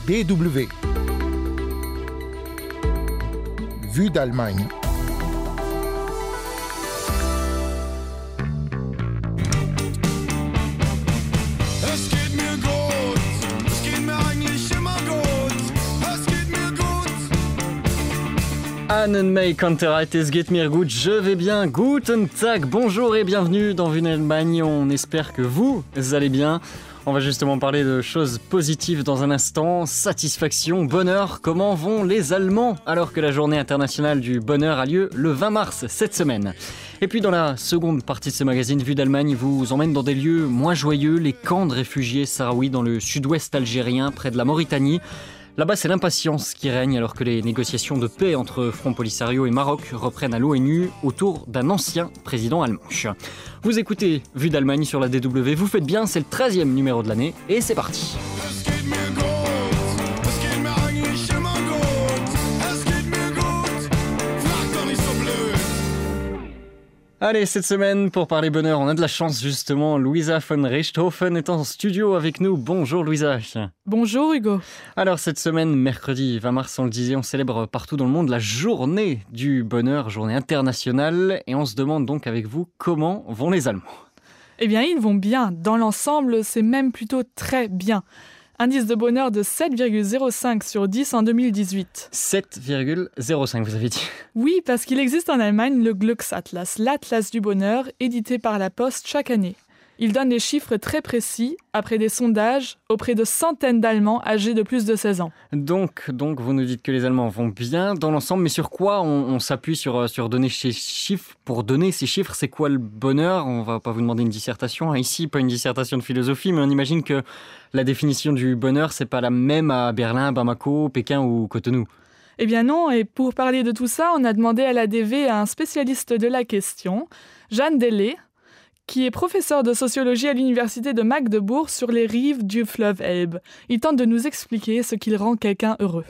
DW. Vue d'Allemagne. Annenmei Kantereit, es geht mir gut, je vais bien, guten Tag, bonjour et bienvenue dans Vue d'Allemagne, on espère que vous allez bien. On va justement parler de choses positives dans un instant, satisfaction, bonheur, comment vont les Allemands alors que la journée internationale du bonheur a lieu le 20 mars cette semaine. Et puis dans la seconde partie de ce magazine, Vue d'Allemagne vous emmène dans des lieux moins joyeux, les camps de réfugiés sahraouis dans le sud-ouest algérien près de la Mauritanie. Là-bas, c'est l'impatience qui règne alors que les négociations de paix entre Front Polisario et Maroc reprennent à l'ONU autour d'un ancien président allemand. Vous écoutez Vue d'Allemagne sur la DW, vous faites bien, c'est le 13e numéro de l'année et c'est parti. Allez, cette semaine, pour parler bonheur, on a de la chance justement. Louisa von Richthofen est en studio avec nous. Bonjour Louisa. Bonjour Hugo. Alors cette semaine, mercredi 20 mars, on le disait, on célèbre partout dans le monde la journée du bonheur, journée internationale. Et on se demande donc avec vous, comment vont les Allemands ? Eh bien, ils vont bien. Dans l'ensemble, c'est même plutôt très bien. Indice de bonheur de 7,05 sur 10 en 2018. 7,05, vous avez dit ? Oui, parce qu'il existe en Allemagne le Glücksatlas, l'Atlas du bonheur, édité par la Poste chaque année. Il donne des chiffres très précis, après des sondages, auprès de centaines d'Allemands âgés de plus de 16 ans. Donc, vous nous dites que les Allemands vont bien dans l'ensemble, mais sur quoi on s'appuie sur donner ces chiffres ? Pour donner ces chiffres, c'est quoi le bonheur ? On va pas vous demander une dissertation, ici, pas une dissertation de philosophie, mais on imagine que la définition du bonheur, c'est pas la même à Berlin, Bamako, Pékin ou Cotonou. Eh bien non, et pour parler de tout ça, on a demandé à l'ADV à un spécialiste de la question, Jan Delay, qui est professeur de sociologie à l'université de Magdebourg sur les rives du fleuve Elbe. Il tente de nous expliquer ce qui rend quelqu'un heureux.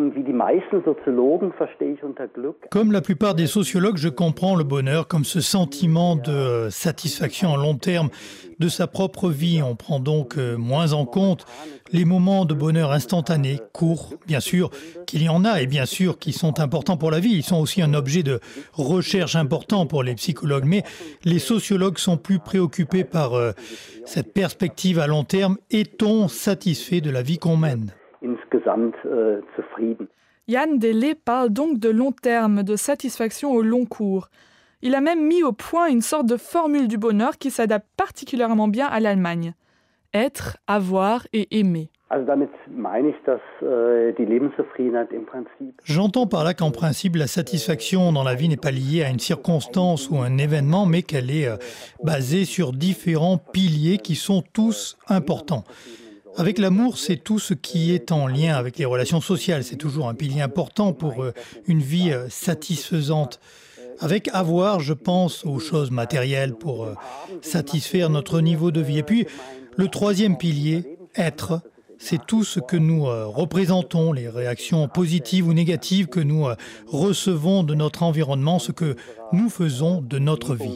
Comme la plupart des sociologues, je comprends le bonheur comme ce sentiment de satisfaction à long terme de sa propre vie. On prend donc moins en compte les moments de bonheur instantanés, courts, bien sûr qu'il y en a et bien sûr qui sont importants pour la vie. Ils sont aussi un objet de recherche important pour les psychologues. Mais les sociologues sont plus préoccupés par cette perspective à long terme. Est-on satisfait de la vie qu'on mène ? Jan Delay parle donc de long terme, de satisfaction au long cours. Il a même mis au point une sorte de formule du bonheur qui s'adapte particulièrement bien à l'Allemagne. Être, avoir et aimer. J'entends par là qu'en principe, la satisfaction dans la vie n'est pas liée à une circonstance ou un événement, mais qu'elle est basée sur différents piliers qui sont tous importants. Avec l'amour, c'est tout ce qui est en lien avec les relations sociales. C'est toujours un pilier important pour une vie satisfaisante. Avec avoir, je pense aux choses matérielles pour satisfaire notre niveau de vie. Et puis, le troisième pilier, être, c'est tout ce que nous représentons, les réactions positives ou négatives que nous recevons de notre environnement, ce que nous faisons de notre vie.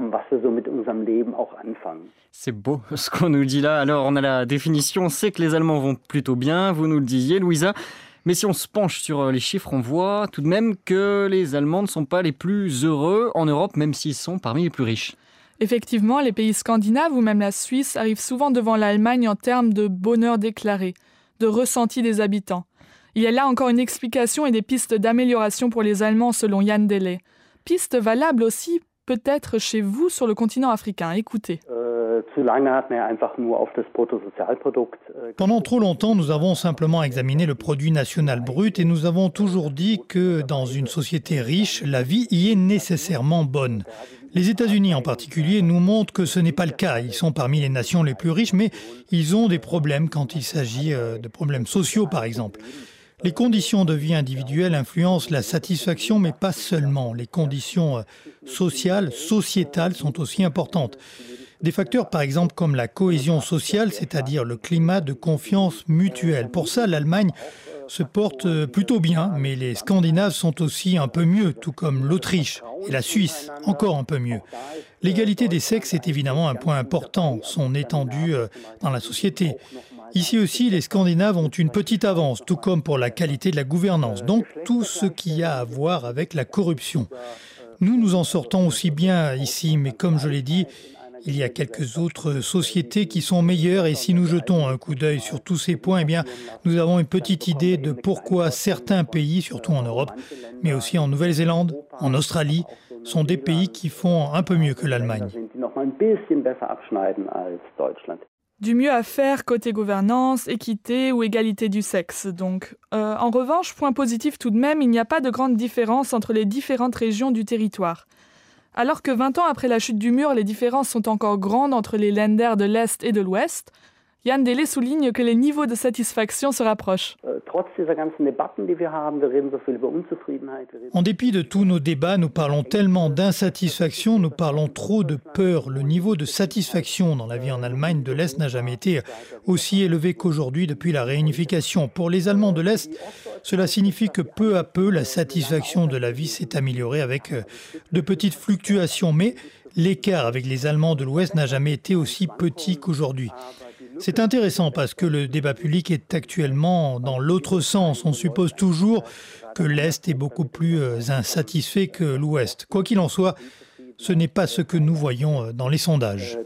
C'est beau ce qu'on nous dit là. Alors, on a la définition, on sait que les Allemands vont plutôt bien, vous nous le disiez, Louisa. Mais si on se penche sur les chiffres, on voit tout de même que les Allemands ne sont pas les plus heureux en Europe, même s'ils sont parmi les plus riches. Effectivement, les pays scandinaves ou même la Suisse arrivent souvent devant l'Allemagne en termes de bonheur déclaré, de ressenti des habitants. Il y a là encore une explication et des pistes d'amélioration pour les Allemands selon Jan Delay. Pistes valables aussi peut-être chez vous sur le continent africain. Écoutez. Pendant trop longtemps, nous avons simplement examiné le produit national brut et nous avons toujours dit que dans une société riche, la vie y est nécessairement bonne. Les États-Unis en particulier nous montrent que ce n'est pas le cas. Ils sont parmi les nations les plus riches, mais ils ont des problèmes quand il s'agit de problèmes sociaux, par exemple. Les conditions de vie individuelles influencent la satisfaction, mais pas seulement. Les conditions sociales, sociétales sont aussi importantes. Des facteurs, par exemple, comme la cohésion sociale, c'est-à-dire le climat de confiance mutuelle. Pour ça, l'Allemagne se porte plutôt bien, mais les Scandinaves sont aussi un peu mieux, tout comme l'Autriche et la Suisse, encore un peu mieux. L'égalité des sexes est évidemment un point important, son étendue dans la société. Ici aussi, les Scandinaves ont une petite avance, tout comme pour la qualité de la gouvernance, donc tout ce qui a à voir avec la corruption. Nous nous en sortons aussi bien ici, mais comme je l'ai dit, il y a quelques autres sociétés qui sont meilleures et si nous jetons un coup d'œil sur tous ces points, eh bien, nous avons une petite idée de pourquoi certains pays, surtout en Europe, mais aussi en Nouvelle-Zélande, en Australie, sont des pays qui font un peu mieux que l'Allemagne. Du mieux à faire côté gouvernance, équité ou égalité du sexe, donc. En revanche, point positif tout de même, il n'y a pas de grande différence entre les différentes régions du territoire. Alors que 20 ans après la chute du mur, les différences sont encore grandes entre les Länder de l'Est et de l'Ouest, Jan Delay souligne que les niveaux de satisfaction se rapprochent. En dépit de tous nos débats, nous parlons tellement d'insatisfaction, nous parlons trop de peur. Le niveau de satisfaction dans la vie en Allemagne de l'Est n'a jamais été aussi élevé qu'aujourd'hui depuis la réunification. Pour les Allemands de l'Est, cela signifie que peu à peu, la satisfaction de la vie s'est améliorée avec de petites fluctuations. Mais l'écart avec les Allemands de l'Ouest n'a jamais été aussi petit qu'aujourd'hui. C'est intéressant parce que le débat public est actuellement dans l'autre sens. On suppose toujours que l'Est est beaucoup plus insatisfait que l'Ouest. Quoi qu'il en soit, ce n'est pas ce que nous voyons dans les sondages.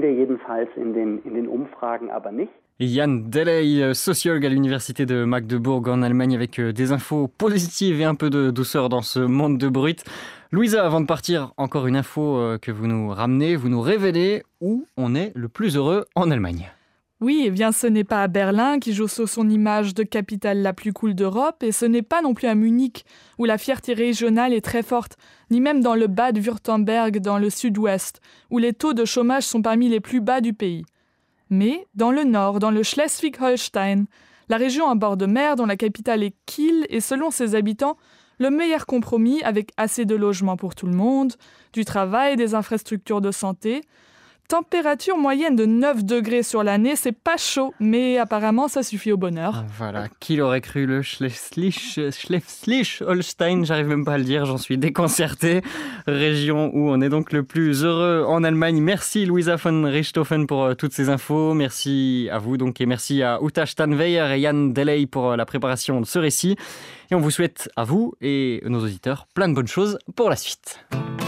Jan Delay, sociologue à l'université de Magdebourg en Allemagne avec des infos positives et un peu de douceur dans ce monde de brut. Louisa, avant de partir, encore une info que vous nous ramenez, vous nous révélez où on est le plus heureux en Allemagne. Oui, eh bien ce n'est pas à Berlin qui joue sur son image de capitale la plus cool d'Europe et ce n'est pas non plus à Munich où la fierté régionale est très forte, ni même dans le Bade-Württemberg dans le sud-ouest où les taux de chômage sont parmi les plus bas du pays. Mais dans le nord, dans le Schleswig-Holstein, la région en bord de mer dont la capitale est Kiel est selon ses habitants le meilleur compromis avec assez de logements pour tout le monde, du travail, des infrastructures de santé. Température moyenne de 9 degrés sur l'année, c'est pas chaud, mais apparemment ça suffit au bonheur. Voilà, qui l'aurait cru, le Schleswig-Holstein, j'arrive même pas à le dire, j'en suis déconcerté. Région où on est donc le plus heureux en Allemagne. Merci Louisa von Richthofen pour toutes ces infos. Merci à vous donc et merci à Uta Stanweyer et Jan Delay pour la préparation de ce récit. Et on vous souhaite à vous et nos auditeurs plein de bonnes choses pour la suite.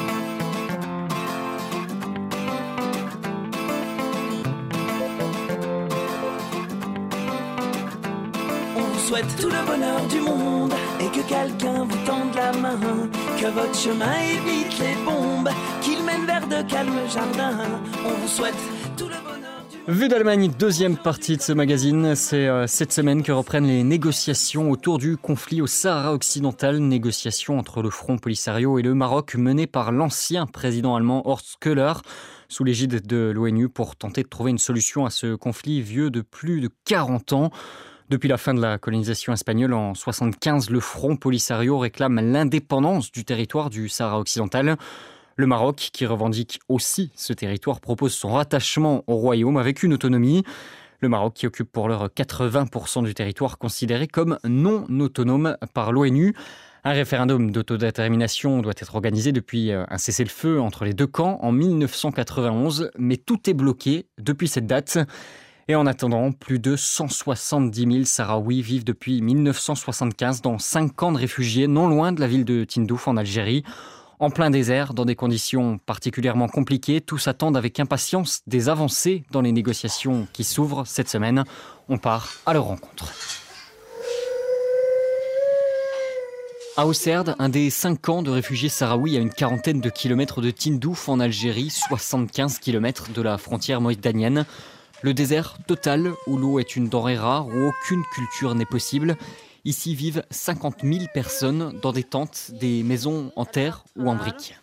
Souhaite tout le bonheur du monde et que quelqu'un vous tende la main, que votre chemin évite les bombes, qu'il mène vers de calmes jardins. On vous souhaite tout le bonheur du monde. Vue d'Allemagne, deuxième partie de ce magazine. C'est cette semaine que reprennent les négociations autour du conflit au Sahara occidental. Négociations entre le Front Polisario et le Maroc menées par l'ancien président allemand Horst Köhler sous l'égide de l'ONU pour tenter de trouver une solution à ce conflit vieux de plus de 40 ans. Depuis la fin de la colonisation espagnole en 1975, le Front Polisario réclame l'indépendance du territoire du Sahara occidental. Le Maroc, qui revendique aussi ce territoire, propose son rattachement au royaume avec une autonomie. Le Maroc qui occupe pour l'heure 80% du territoire considéré comme non autonome par l'ONU. Un référendum d'autodétermination doit être organisé depuis un cessez-le-feu entre les deux camps en 1991, mais tout est bloqué depuis cette date. Et en attendant, plus de 170 000 Sahraouis vivent depuis 1975 dans 5 camps de réfugiés non loin de la ville de Tindouf en Algérie. En plein désert, dans des conditions particulièrement compliquées, tous attendent avec impatience des avancées dans les négociations qui s'ouvrent cette semaine. On part à leur rencontre. À Ousserd, un des 5 camps de réfugiés sahraouis à une quarantaine de kilomètres de Tindouf en Algérie, 75 kilomètres de la frontière mauritanienne. Le désert total où l'eau est une denrée rare, où aucune culture n'est possible. Ici vivent 50 000 personnes dans des tentes, des maisons en terre ou en briques.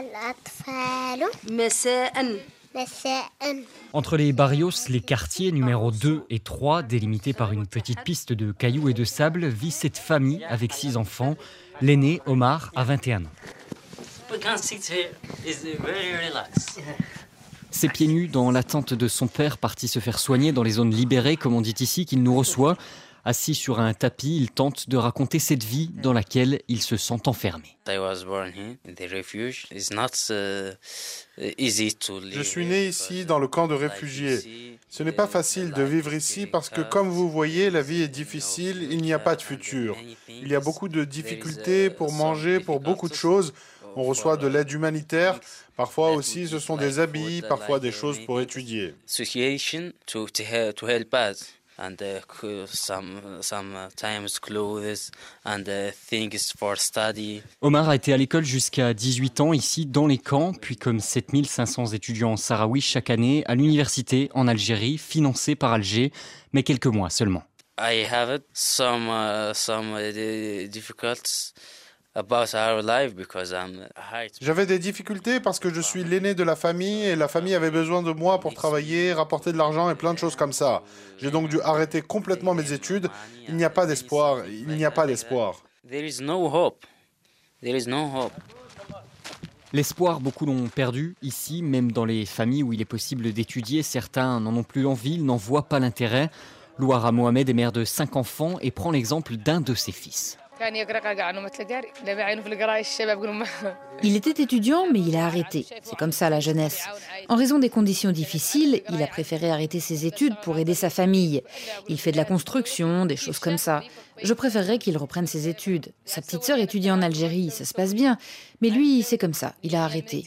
Entre les barrios, les quartiers numéro 2 et 3, délimités par une petite piste de cailloux et de sable, vit cette famille avec 6 enfants. L'aîné, Omar, a 21 ans. Ses pieds nus dans l'attente de son père parti se faire soigner dans les zones libérées, comme on dit ici, qu'il nous reçoit. Assis sur un tapis, il tente de raconter cette vie dans laquelle il se sent enfermé. Je suis né ici, dans le camp de réfugiés. Ce n'est pas facile de vivre ici parce que, comme vous voyez, la vie est difficile, il n'y a pas de futur. Il y a beaucoup de difficultés pour manger, pour beaucoup de choses. On reçoit de l'aide humanitaire. Parfois aussi, ce sont des habits, parfois des choses pour étudier. And sometimes clothes and things for study. Omar a été à l'école jusqu'à 18 ans ici dans les camps, puis comme 7500 étudiants sahraouis chaque année à l'université en Algérie, financée par Alger, mais quelques mois seulement. I have some difficulties. J'avais des difficultés parce que je suis l'aîné de la famille et la famille avait besoin de moi pour travailler, rapporter de l'argent et plein de choses comme ça. J'ai donc dû arrêter complètement mes études. Il n'y a pas d'espoir, il n'y a pas d'espoir. L'espoir, beaucoup l'ont perdu ici, même dans les familles où il est possible d'étudier. Certains n'en ont plus envie, ils n'en voient pas l'intérêt. Louara Mohamed est mère de 5 enfants et prend l'exemple d'un de ses fils. Il était étudiant, mais il a arrêté. C'est comme ça la jeunesse. En raison des conditions difficiles, il a préféré arrêter ses études pour aider sa famille. Il fait de la construction, des choses comme ça. Je préférerais qu'il reprenne ses études. Sa petite sœur étudie en Algérie, ça se passe bien. Mais lui, c'est comme ça, il a arrêté.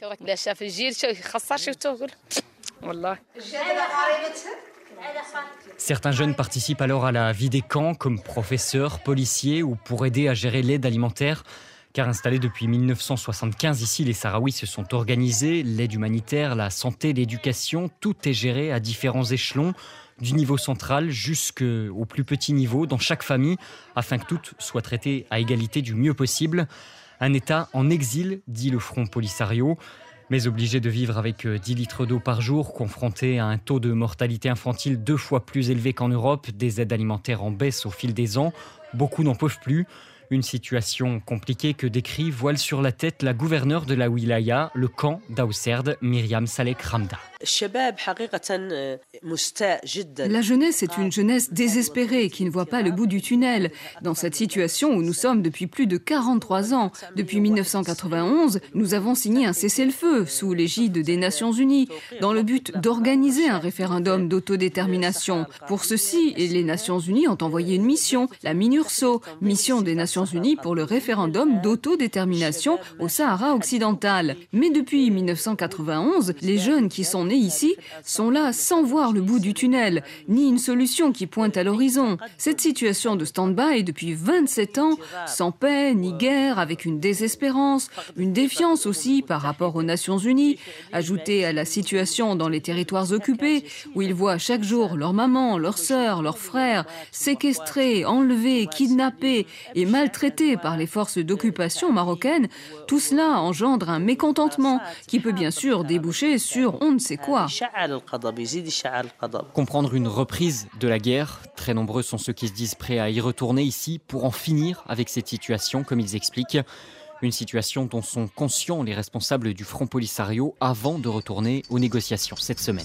Certains jeunes participent alors à la vie des camps comme professeurs, policiers ou pour aider à gérer l'aide alimentaire. Car installés depuis 1975 ici, les Sahraouis se sont organisés. L'aide humanitaire, la santé, l'éducation, tout est géré à différents échelons, du niveau central jusqu'au plus petit niveau dans chaque famille, afin que toutes soient traitées à égalité du mieux possible. Un État en exil, dit le Front Polisario. Mais obligé de vivre avec 10 litres d'eau par jour, confronté à un taux de mortalité infantile 2 fois plus élevé qu'en Europe, des aides alimentaires en baisse au fil des ans, beaucoup n'en peuvent plus. Une situation compliquée que décrit voile sur la tête la gouverneure de la wilaya, le camp d'Aousserd, Myriam Salek Ramda. La jeunesse est une jeunesse désespérée qui ne voit pas le bout du tunnel. Dans cette situation où nous sommes depuis plus de 43 ans, depuis 1991, nous avons signé un cessez-le-feu sous l'égide des Nations Unies dans le but d'organiser un référendum d'autodétermination. Pour ceci, les Nations Unies ont envoyé une mission, la MINURSO, mission des Nations Unies pour le référendum d'autodétermination au Sahara occidental. Mais depuis 1991, les jeunes qui sont nés ici sont là sans voir le bout du tunnel, ni une solution qui pointe à l'horizon. Cette situation de stand-by depuis 27 ans, sans paix ni guerre, avec une désespérance, une défiance aussi par rapport aux Nations Unies, ajoutée à la situation dans les territoires occupés, où ils voient chaque jour leurs mamans, leurs sœurs, leurs frères séquestrés, enlevés, kidnappés et maltraités par les forces d'occupation marocaines, tout cela engendre un mécontentement qui peut bien sûr déboucher sur on ne sait quoi. Comprendre une reprise de la guerre, très nombreux sont ceux qui se disent prêts à y retourner ici pour en finir avec cette situation, comme ils expliquent. Une situation dont sont conscients les responsables du Front Polisario avant de retourner aux négociations cette semaine.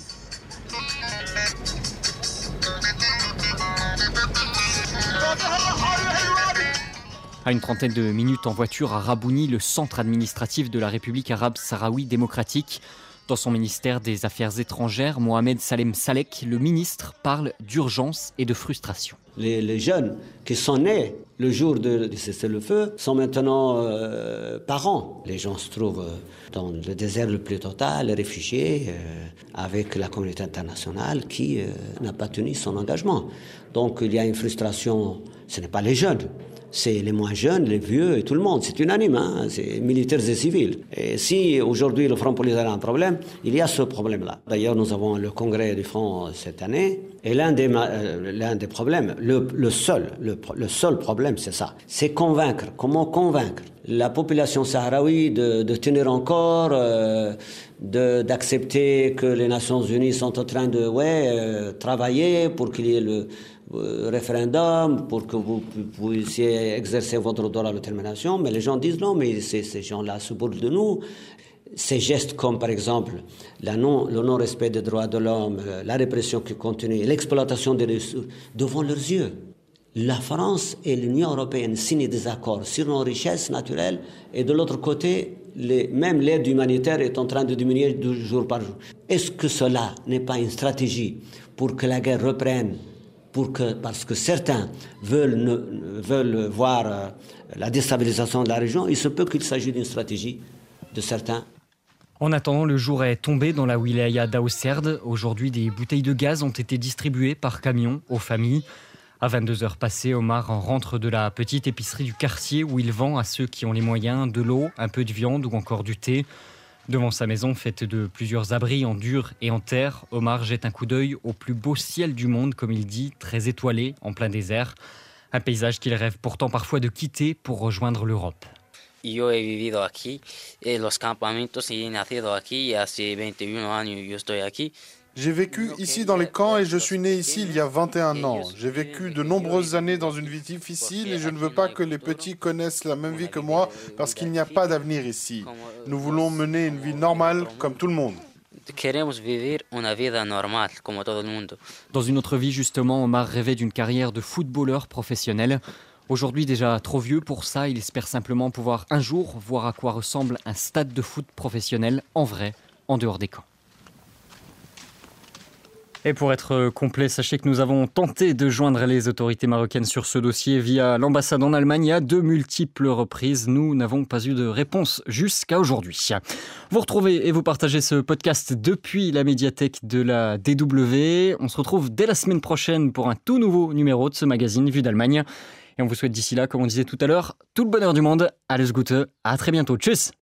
À une trentaine de minutes en voiture à Rabouni, le centre administratif de la République arabe sahraoui démocratique. Dans son ministère des Affaires étrangères, Mohamed Salem Salek, le ministre, parle d'urgence et de frustration. Les jeunes qui sont nés le jour de cessez-le-feu sont maintenant parents. Les gens se trouvent dans le désert le plus total, réfugiés, avec la communauté internationale qui n'a pas tenu son engagement. Donc il y a une frustration, ce n'est pas les jeunes. C'est les moins jeunes, les vieux et tout le monde. C'est unanime, hein, c'est militaires et civils. Et si aujourd'hui le Front Polisario a un problème, il y a ce problème-là. D'ailleurs, nous avons le congrès du Front cette année. Et l'un des problèmes, le seul problème, c'est ça. C'est convaincre. Comment convaincre la population sahraoui de tenir encore, d'accepter que les Nations Unies sont en train de travailler pour qu'il y ait le référendum, pour que vous puissiez exercer votre droit à l'autodetermination. Mais les gens disent non, mais ces gens-là se bourrent de nous. Ces gestes comme par exemple le non-respect des droits de l'homme, la répression qui continue, l'exploitation des ressources devant leurs yeux. La France et l'Union européenne signent des accords sur nos richesses naturelles et de l'autre côté, même l'aide humanitaire est en train de diminuer de jour par jour. Est-ce que cela n'est pas une stratégie pour que la guerre reprenne, parce que certains veulent voir la déstabilisation de la région? Il se peut qu'il s'agisse d'une stratégie de certains. En attendant, le jour est tombé dans la wilaya d'Aosserd. Aujourd'hui, des bouteilles de gaz ont été distribuées par camion aux familles. À 22h passées, Omar rentre de la petite épicerie du quartier où il vend à ceux qui ont les moyens de l'eau, un peu de viande ou encore du thé. Devant sa maison faite de plusieurs abris en dur et en terre, Omar jette un coup d'œil au plus beau ciel du monde, comme il dit, très étoilé, en plein désert. Un paysage qu'il rêve pourtant parfois de quitter pour rejoindre l'Europe. Yo he vivido aquí, los campamentos, y he nacido aquí, y hace 21 años yo estoy aquí. J'ai vécu ici dans les camps et je suis né ici il y a 21 ans. J'ai vécu de nombreuses années dans une vie difficile et je ne veux pas que les petits connaissent la même vie que moi parce qu'il n'y a pas d'avenir ici. Nous voulons mener une vie normale comme tout le monde. Queremos vivir una vida normal, como todo el mundo. Dans une autre vie, justement, Omar rêvait d'une carrière de footballeur professionnel. Aujourd'hui déjà trop vieux pour ça, il espère simplement pouvoir un jour voir à quoi ressemble un stade de foot professionnel en vrai, en dehors des camps. Et pour être complet, sachez que nous avons tenté de joindre les autorités marocaines sur ce dossier via l'ambassade en Allemagne à de multiples reprises. Nous n'avons pas eu de réponse jusqu'à aujourd'hui. Vous retrouvez et vous partagez ce podcast depuis la médiathèque de la DW. On se retrouve dès la semaine prochaine pour un tout nouveau numéro de ce magazine Vue d'Allemagne. Et on vous souhaite d'ici là, comme on disait tout à l'heure, tout le bonheur du monde. Alles Gute, à très bientôt. Tchuss!